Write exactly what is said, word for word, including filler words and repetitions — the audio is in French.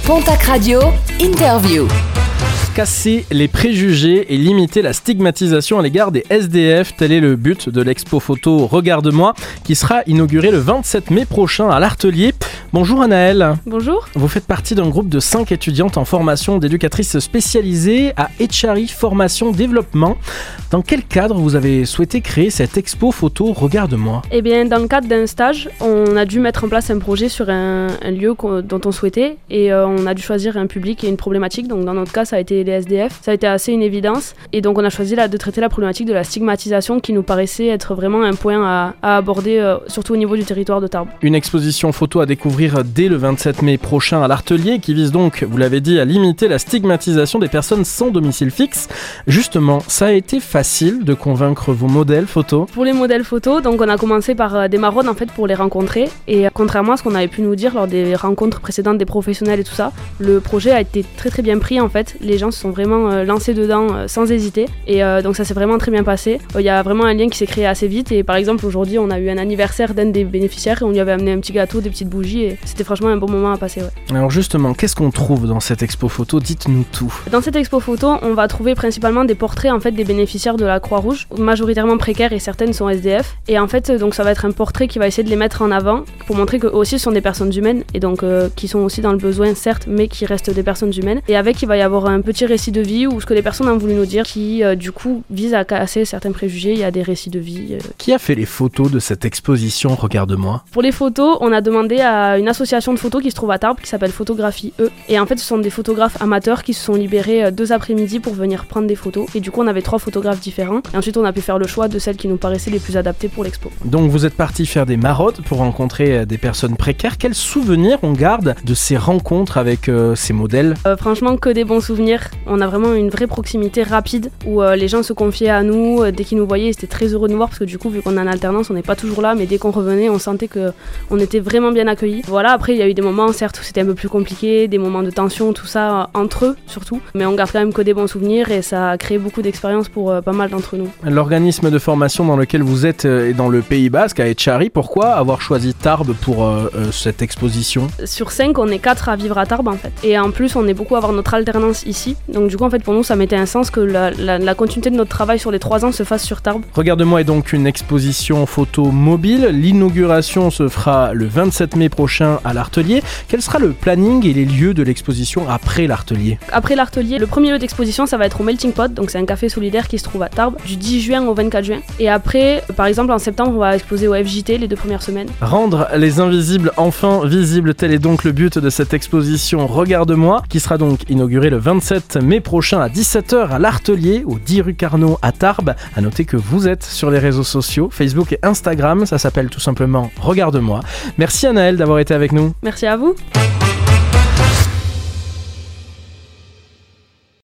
Pontac Radio, interview. Casser les préjugés et limiter la stigmatisation à l'égard des S D F, tel est le but de l'expo photo Regarde-moi, qui sera inaugurée le vingt-sept mai prochain à l'Artelier. Bonjour Anaëlle. Bonjour. Vous faites partie d'un groupe de cinq étudiantes en formation d'éducatrices spécialisées à Etchari Formation Développement. Dans quel cadre vous avez souhaité créer cette expo photo Regarde-moi ? Eh bien, dans le cadre d'un stage, on a dû mettre en place un projet sur un, un lieu dont on souhaitait et euh, on a dû choisir un public et une problématique. Donc dans notre cas, ça a été les S D F. Ça a été assez une évidence et donc on a choisi là, de traiter la problématique de la stigmatisation qui nous paraissait être vraiment un point à, à aborder, euh, surtout au niveau du territoire de Tarbes. Une exposition photo à découvrir dès le vingt-sept mai prochain à l'Artelier qui vise donc, vous l'avez dit, à limiter la stigmatisation des personnes sans domicile fixe. Justement, ça a été facile de convaincre vos modèles photos ? Pour les modèles photos, donc on a commencé par euh, des maraudes en fait pour les rencontrer et euh, contrairement à ce qu'on avait pu nous dire lors des rencontres précédentes des professionnels et tout ça, le projet a été très très bien pris en fait. Les gens se sont vraiment euh, lancés dedans euh, sans hésiter et euh, donc ça s'est vraiment très bien passé. Il euh, y a vraiment un lien qui s'est créé assez vite et par exemple aujourd'hui on a eu un anniversaire d'un des bénéficiaires et on lui avait amené un petit gâteau, des petites bougies et c'était franchement un bon moment à passer. Ouais. Alors justement, qu'est-ce qu'on trouve dans cette expo photo ? Dites-nous tout. Dans cette expo photo, on va trouver principalement des portraits en fait des bénéficiaires de la Croix-Rouge, majoritairement précaires et certaines sont S D F. Et en fait, donc ça va être un portrait qui va essayer de les mettre en avant pour montrer que aussi ce sont des personnes humaines et donc euh, qui sont aussi dans le besoin certes, mais qui restent des personnes humaines. Et avec, il va y avoir un petit récit de vie ou ce que les personnes ont voulu nous dire, qui euh, du coup vise à casser certains préjugés. Il y a des récits de vie. Euh... Qui a fait les photos de cette exposition Regarde-moi ? Pour les photos, on a demandé à une association de photos qui se trouve à Tarbes, qui s'appelle Photographie E. Et en fait, ce sont des photographes amateurs qui se sont libérés deux après-midi pour venir prendre des photos. Et du coup, on avait trois photographes différents. Et ensuite, on a pu faire le choix de celles qui nous paraissaient les plus adaptées pour l'expo. Donc, vous êtes parti faire des maraudes pour rencontrer des personnes précaires. Quels souvenirs on garde de ces rencontres avec euh, ces modèles ? euh, Franchement, que des bons souvenirs. On a vraiment une vraie proximité rapide où euh, les gens se confiaient à nous. Euh, dès qu'ils nous voyaient, ils étaient très heureux de nous voir parce que du coup, vu qu'on est en alternance, on n'est pas toujours là. Mais dès qu'on revenait, on sentait qu'on était vraiment bien accueillis. Voilà, après, il y a eu des moments, certes, où c'était un peu plus compliqué, des moments de tension, tout ça, entre eux surtout. Mais on garde quand même que des bons souvenirs et ça a créé beaucoup d'expériences pour euh, pas mal d'entre nous. L'organisme de formation dans lequel vous êtes euh, est dans le Pays Basque, à Etchari. Pourquoi avoir choisi Tarbes pour euh, euh, cette exposition ? Sur cinq, on est quatre à vivre à Tarbes en fait. Et en plus, on est beaucoup à avoir notre alternance ici. Donc du coup, en fait, pour nous, ça mettait un sens que la, la, la continuité de notre travail sur les trois ans se fasse sur Tarbes. Regarde-moi est donc une exposition photo mobile. L'inauguration se fera le vingt-sept mai prochain à l'Artelier. Quel sera le planning et les lieux de l'exposition après l'Artelier ? Après l'Artelier, le premier lieu d'exposition, ça va être au Melting Pot, donc c'est un café solidaire qui se trouve à Tarbes, du dix juin au vingt-quatre juin. Et après, par exemple, en septembre, on va exposer au F J T les deux premières semaines. Rendre les invisibles enfin visibles, tel est donc le but de cette exposition Regarde-moi, qui sera donc inaugurée le vingt-sept mai prochain à dix-sept heures à l'Artelier, au dix rue Carnot à Tarbes. À noter que vous êtes sur les réseaux sociaux, Facebook et Instagram, ça s'appelle tout simplement Regarde-moi. Merci Anaëlle d'avoir été avec nous. Merci à vous.